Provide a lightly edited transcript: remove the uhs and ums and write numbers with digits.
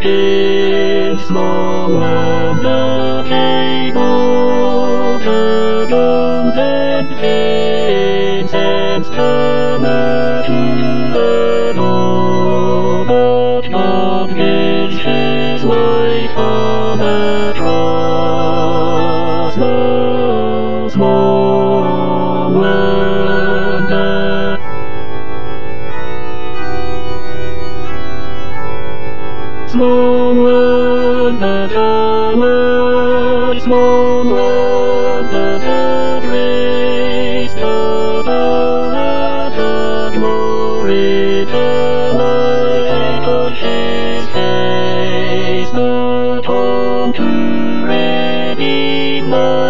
in small and the table, the golden incense hammer to the door, but God gives his life on a cross. The small wonder, small wonder, small wonder, the grace, the power, the glory, the light of his face, but on to redeem